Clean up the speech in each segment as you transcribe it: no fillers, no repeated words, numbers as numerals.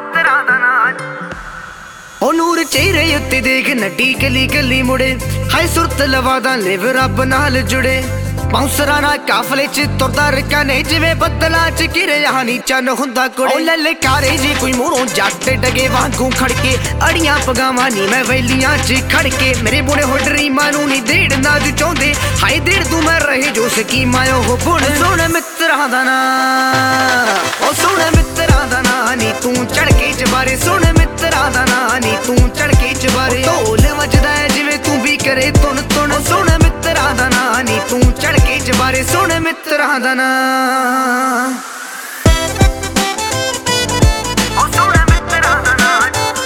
ਮਿੱਤਰਾਂ ਦਾ ਨਾਚ। ਉਹ ਨੂਰ ਚਿਹਰੇ ਉੱਤੇ ਦੇਖ ਨੱਡੀ ਗਲੀ ਗਲੀ ਮੁੜੇ, ਹਾਏ ਸੁਰਤ ਲਵਾਦਾ ਲਿਵ ਰੱਬ ਨਾਲ ਜੁੜੇ। ਬਾਉਂਸਰਾਂ ਨਾਲ ਕਾਫਲੇ ਚ ਤੁਰਦਾ ਰਕਾਨੇ, ਜਿਵੇਂ ਬੱਦਲਾਂ ਚ ਘਿਰਿਆ ਨੀ ਚੰਨ ਹੁੰਦਾ ਕੁੜੇ। ਉਹ ਲਲਕਾਰੇ ਜੀ ਕੋਈ ਮੂਹਰੋਂ ਜੱਟ ਡਗੇ ਵਾਂਗੂ ਖੜਕੇ, ਅੜੀਆਂ ਪਗਾਵਾਂ ਨੀ ਮੈਂ ਵੈਲੀਆਂ ਚ ਖੜਕੇ। ਮੇਰੇ ਬੁਣੇ ਹੋਏ ਡਰੀਮਾਂ ਨੂੰ ਨੀ ਦੇੜਨਾ ਜੋ ਚਾਹੁੰਦੇ, ਹਾਏ ਦੇੜ ਤੂੰ ਮੈਂ ਰਹੇ ਜੋ ਸਕੀਮਾਂ ਉਹ ਬੁਣ। ਸੋਹਣੇ ਮਿੱਤਰਾਂ ਦਾ ਨਾਂ, ਉਹ ਸੋਹਣੇ ਮਿੱਤਰਾਂ ਦਾ ਨਾਂ ਨੀ ਤੂੰ ਚੜ ਕੇ ਚਬਾਰੇ। ਸੋਹਣੇ ਮਿੱਤਰਾਂ ਦਾ ਨਾਂ ਨੀ ਤੂੰ ਚੜ ਕੇ ਚਬਾਰੇ। ਢੋਲ ਵੱਜਦਾ ਜਿਵੇਂ ਤੂੰ ਵੀ ਕਰੇ ਤੁਣ ਤੁਣ। ਸੋਹਣੇ ਮਿੱਤਰਾਂ ਦਾ ਨਾਂ ਨੀ ਤੂੰ ਚੜ ਕੇ ਚਬਾਰੇ। ਸੋਹਣੇ ਮਿੱਤਰਾਂ ਦਾ ਨਾਂ, ਉਹ ਸੋਹਣੇ ਮਿੱਤਰਾਂ ਦਾ ਨਾਂ,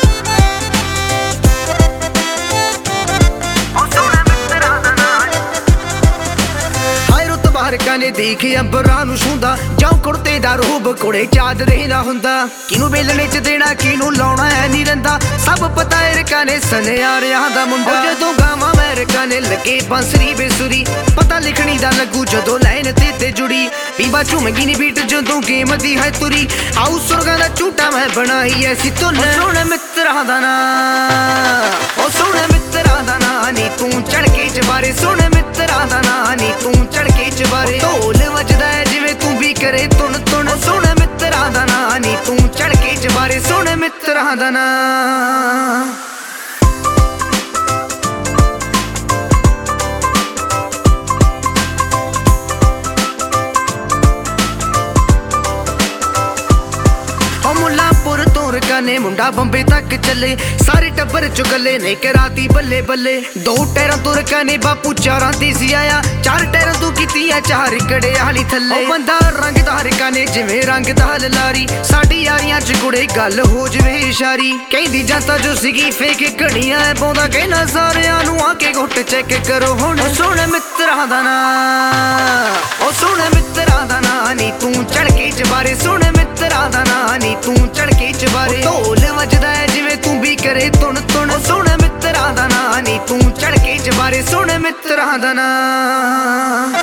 ਉਹ ਸੋਹਣੇ ਮਿੱਤਰਾਂ ਦਾ ਨਾਂ। ਹਾਏ ਰੁੱਤ ਬਾਹਰਕਾਂ ਨੇ ਦੇਖ ਅੰਬਰਾਂ ਨੂੰ ਛੂੰਦਾ, ਜਾਉ ਕੁੜਤੇ ਦਾ ਰੂਪ ਕੁੜੇ ਚਾਦਰੇ ਨਾ ਹੁੰਦਾ। ਕਿਨੂੰ ਵੇਲਣੇ ਚ ਦੇਣਾ ਕਿਨੂੰ ਲਾਉਣਾ ਐ ਨੀ ਰਹਿੰਦਾ, ਸਭ ਪਤਾ ਇਰਕਾਂ ਨੇ ਸੁਨਿਆਰਿਆਂ ਦਾ ਮੁੰਡਾ। ਜਦੋਂ ਗਾਵਾਂ ਅਮਰੀਕਾ ਨੇ ਲੱਗੇ ਬਾਂਸਰੀ ਬੇਸੁਰੀ, ਪਤਾ ਲਿਖਣੀ ਦਾ ਲੱਗੂ ਜਦੋਂ ਲਾਈਨ ਤੇ ਜੁੜੀ। ਬੀਬਾ ਝੂਮਗੀ ਨੀ ਬੀਟ ਜਦੋਂ ਗੇਮ ਦੀ ਹੈ ਤੁਰੀ, ਆਉ ਸੁਰਗਾਂ ਦਾ ਝੂਟਾ ਮੈਂ ਬਣਾਈ ਐਸੀ ਧੁਨ। ਸੋਹਣੇ ਮਿੱਤਰਾਂ ਦਾ ਨਾਂ, ਉਹ ਸੋਹਣੇ ਮਿੱਤਰਾਂ ਦਾ ਨਾਂ ਨੀ ਤੂੰ ਚੜ ਕੇ ਚਬਾਰੇ। ਸੋਹਣੇ ਮਿੱਤਰਾਂ ਦਾ ਨਾਂ ਨੀ ਤੂੰ ਚੜ ਕੇ ਚਬਾਰੇ। ਢੋਲ ਵੱਜਦਾ ਜਿਵੇਂ ਤੂੰ ਵੀ ਕਰੇ ਤੁਣ ਤੁਣ। ਸੋਹਣੇ ਮਿੱਤਰਾਂ ਦਾ ਨਾਂ ਨੀ ਤੂੰ ਚੜ ਕੇ ਚਬਾਰੇ। ਸੋਹਣੇ ਮਿੱਤਰਾਂ ਦਾ ਨਾਂ, ਮੁੱਲਾਂਪੁਰ ਤੋਂ ਰਕਾਨੇ ਮੁੰਡਾ ਬੰਬੇ ਤੱਕ ਚੱਲੇ, ਸਾਰੇ ਟੱਬਰ ਚ ਗੱਲੇ ਨੇ ਕਰਾਤੀ ਬੱਲੇ ਬੱਲੇ। ਦੋ ਟੈਰਾਂ ਤੋਂ ਰਕਾਨੇ ਬਾਪੂ ਚਾਰਾਂ ਤੇ ਸੀ ਆਇਆ, ਚਾਰ ਟੈਰਾਂ ਤੋਂ ਕੀਤੀ ਆ ਚਾਰ ਕੜਿਆਲੀ ਥੱਲੇ। ਉਹ ਬੰਦਾ ਰੰਗਦਾ ਰਕਾਨੇ ਜਿਵੇਂ ਰੰਗਦਾ ਲਲਾਰੀ, ਸਾਡੀ ਯਾਰੀਆਂ ਚ ਕੁੜੇ ਗੱਲ ਹੋ ਜਵੇ ਇਸ਼ਾਰੀ। ਕਹਿੰਦੀ ਜਾਂਦਾ ਜੋ ਸੀਗੀ ਫੇਕ ਘੜੀਆਂ ਪਾਉਂਦਾ, ਕਹਿਣਾ ਸਾਰਿਆਂ ਨੂੰ ਆ ਕੇ ਗੁੱਟ ਚੈੱਕ ਕਰੋ ਹੁਣ। ਸੋਹਣੇ ਮਿੱਤਰਾਂ ਦਾ ਨਾਂ, ਉਹ ਸੋਹਣੇ ਮਿੱਤਰਾਂ ਦਾ ਨਾਂ ਨੀ ਤੂੰ ਚੜ ਕੇ ਚਬਾਰੇ। ਸੋਹਣੇ ਮਿੱਤਰਾਂ ਦਾ ਨਾਂ ਨੀ ਤੂੰ ਚੜ ਕੇ ਚਬਾਰੇ। ਢੋਲ ਵੱਜਦਾ ਜਿਵੇਂ ਤੂੰ ਵੀ ਕਰੇ ਤੁਣ ਤੁਣ। ਸੋਹਣੇ ਮਿੱਤਰਾਂ ਦਾ ਨਾਂ ਨੀ ਤੂੰ ਚੜ ਕੇ ਚਬਾਰੇ। ਸੋਹਣੇ ਮਿੱਤਰਾਂ ਦਾ ਨਾਂ,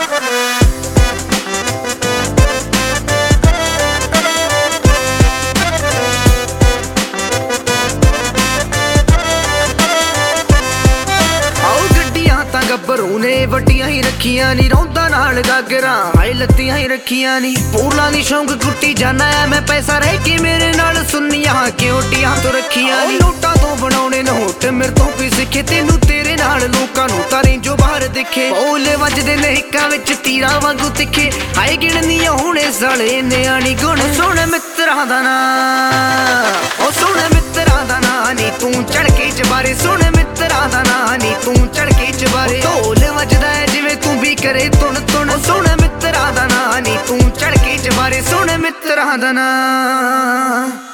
ਗੱਭਰੂ ਨੇ ਵੱਡੀਆਂ ਹੀ ਰੱਖੀਆਂ ਨੀ, ਰੌਂਦਾ ਨਾਲ ਗਾਗਰਾਂ ਹਾਏ ਲੱਤੀਆਂ ਹੀ ਰੱਖੀਆਂ ਨੀ। ਪੂਰਲਾਂ ਦੀ ਸ਼ੌਂਕ ਕੁੱਟੀ ਜਾਨਾ ਐ ਮੈਂ, ਪੈਸਾ ਰਹਿ ਕੇ ਮੇਰੇ ਨਾਲ ਸੁੰਨੀਆਂ ਕਿਉਟੀਆਂ ਤੋਂ ਰੱਖੀਆਂ ਨੀ। ਨੋਟਾਂ ਤੋਂ ਬਣਾਉਣੇ ਨੋਟ ਮੇਰੇ ਤੋਂ ਵੀ ਸਿੱਖੇ, ਤੈਨੂੰ ਤੇਰੇ ਨਾਲ ਲੋਕਾਂ ਨੂੰ ਤਾਰੇ ਜੋ ਬਾਹਰ ਦਿਖੇ। ਬੋਲ ਵੱਜਦੇ ਨੇ ਹਿੱਕਾਂ ਵਿੱਚ ਤੀਰਾਂ ਵਾਂਗੂ ਤਿੱਖੇ, ਹਾਏ ਗਿਣਨੀਆਂ ਹੁਣੇ ਸਾਲੇ ਨਿਆਣੀ ਗੁਣ। ਸੋਹਣੇ ਮਿੱਤਰਾਂ ਦਾ ਨਾਂ, ਉਹ ਸੋਹਣੇ ਮਿੱਤਰਾਂ ਦਾ ਨਾਂ ਨੀ ਤੂੰ ਚੜ ਕੇ ਚਬਾਰੇ। ਸੋਹਣੇ ਮਿੱਤਰਾਂ ਦਾ ਨਾਂ ਨੀ ਤੂੰ ਚੜ ਕੇ ਚਬਾਰੇ। ਢੋਲ ਵੱਜਦਾ ਜਿਵੇਂ ਤੂੰ ਵੀ ਕਰੇ ਤੁਣ ਤੁਣ। ਸੋਹਣੇ ਮਿੱਤਰਾਂ ਦਾ ਨਾਂ ਨੀ ਤੂੰ ਚੜ ਕੇ ਚਬਾਰੇ। ਸੋਹਣੇ ਮਿੱਤਰਾਂ ਦਾ ਨਾਂ।